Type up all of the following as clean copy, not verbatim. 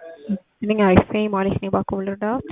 እኔ አሪፍ ነኝ ማለት ነው። ባኮ ልርዳዎት?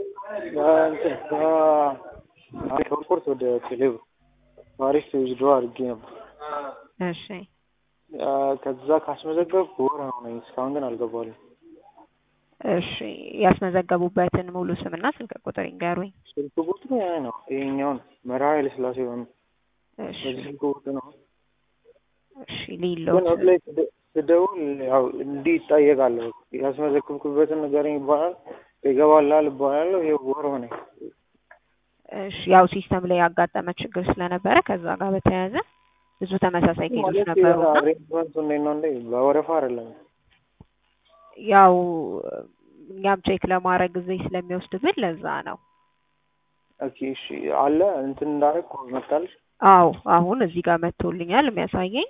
ከስፖርት ወደ ቴሌብር አሪፍ ዊዝድሮ አድርጌ ነበር። እሺ ከዛ ካስመዘገብኩ ወር ሆነኝ፣ እስካሁን ግን አልገባልኝ። እሺ ያስመዘገቡበትን ሙሉ ስምና ስልክ ቁጥር ይንገሩኝ። ስልክ ቁጥሩ ያ ነው፣ ይሄኛውን መርሃ ኃይለሥላሴ ነው። እሺ በዚህ ስልክ ቁጥር ነው። እሺ ሊሎት ግን ስደውል ያው እንዲህ ይጠየቃለሁ፣ ያስመዘገብኩበትን ንገረኝ ይባላል፣ ይገባላል ይባላለሁ። ይሄ ወር ሆነኝ። እሺ ያው ሲስተም ላይ ያጋጠመ ችግር ስለነበረ ከዛ ጋር በተያያዘ ብዙ ተመሳሳይ ኬዞች ነበሩና አሬንጅመንቱ እንዴት ነው እንዴ? በወረፋ አይደለም። ያው እኛም ቼክ ለማድረግ ጊዜ ስለሚወስድብን ለዛ ነው። ኦኬ እሺ አለ እንትን እንዳደረግ መጣልሽ? አዎ አሁን እዚህ ጋር መጥቶልኛል የሚያሳየኝ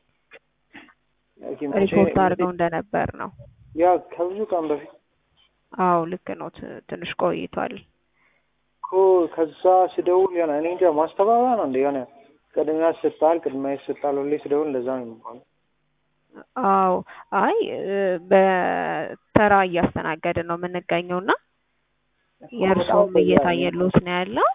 ሪፖርት አድርገው እንደነበር ነው። ያ ከብዙ ቀን በፊት። አዎ ልክ ነው። ትንሽ ቆይቷል እኮ ከዛ ስደውል ያኔ እኔ እንጃ ማስተባበያ ነው እንደ ያኔ ቅድሚያ ይሰጣል ሁሌ ስደውል እንደዛ ነው የሚባለው። አዎ አይ በተራ እያስተናገድን ነው የምንገኘውና የእርሱም እየታየሉት ነው ያለው።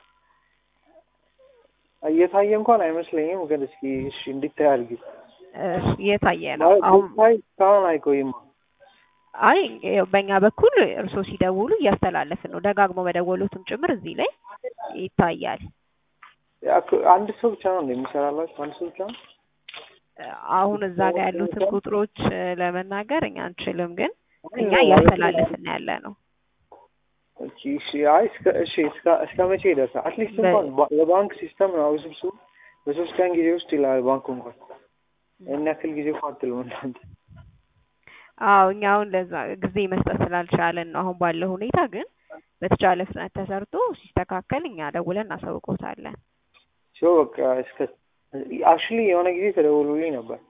እየታየ እንኳን አይመስለኝም፣ ግን እስኪ እሺ እንዲታይ አድርጊ። እየታየ ነው አሁን። እስካሁን አይቆይም። አይ በእኛ በኩል እርስዎ ሲደውሉ እያስተላለፍን ነው። ደጋግሞ መደወሉትም ጭምር እዚህ ላይ ይታያል። አንድ ሰው ብቻ ነው እንደሚሰራላችሁ? አንድ ሰው ብቻ ነው? አሁን እዛ ጋር ያሉትን ቁጥሮች ለመናገር እኛ አንችልም፣ ግን እኛ እያስተላለፍን ያለ ነው። እሺ አይ እስከ መቼ ይደርሳል? አትሊስት እንኳን የባንክ ሲስተም ነው ውስብስብ። በሶስት ቀን ጊዜ ውስጥ ይላል ባንኩ እንኳን እና ያክል ጊዜ እኮ አትልም እናንተ። አዎ እኛ አሁን ለዛ ጊዜ መስጠት ስላልቻለን ነው አሁን ባለው ሁኔታ። ግን በተቻለ ፍጥነት ተሰርቶ ሲስተካከል እኛ ደውለን እናሳውቆታለን። በቃ አክቹሊ የሆነ ጊዜ ተደውሎልኝ ነበር።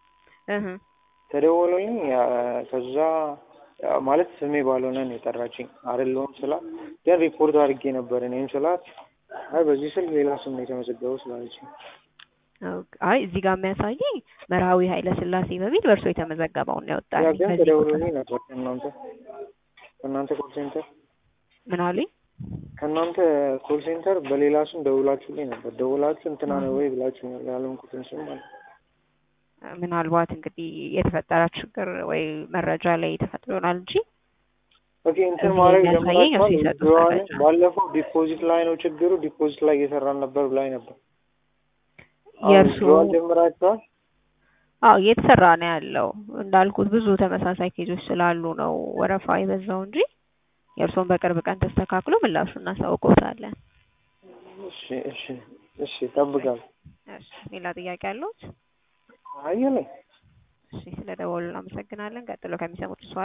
ተደውሎልኝ ከዛ ማለት ስሜ ባልሆነ ነው የጠራችኝ። አይደለሁም ስላት ግን ሪፖርት አድርጌ ነበር እኔም ስላት አይ በዚህ ስልክ ሌላ ስም ነው የተመዘገበው ስላለችኝ። አይ እዚህ ጋር የሚያሳየኝ መርሃዊ ኃይለሥላሴ በሚል በእርሶ የተመዘገበውን ነው ያወጣልኝ። ያ ግን ተደውሎልኝ ነበር ከእናንተ ኮል ሴንተር። ምን አሉኝ? ከእናንተ ኮል ሴንተር በሌላ ስም ደውላችሁልኝ ነበር። ደውላችሁ እንትና ነው ወይ ብላችሁ ያለምኩትን ስም ማለት ምናልባት እንግዲህ የተፈጠረ ችግር ወይ መረጃ ላይ ተፈጥሮ ይሆናል እንጂ ኦኬ እንትን ማድረግ ጀምራችኋል። ባለፈው ዲፖዚት ላይ ነው ችግሩ፣ ዲፖዚት ላይ እየሰራን ነበር ብላኝ ነበር። የእርሱ ጀምራችኋል? አዎ እየተሰራ ነው ያለው። እንዳልኩት ብዙ ተመሳሳይ ኬዞች ስላሉ ነው ወረፋ የበዛው እንጂ የእርሶን በቅርብ ቀን ተስተካክሎ ምላሹን እናሳውቆታለን። እሺ እጠብቃለሁ። እሺ ሌላ ጥያቄ አለዎት? አየለ እሺ ስለደወሉ እናመሰግናለን። ቀጥሎ ከሚሰሙት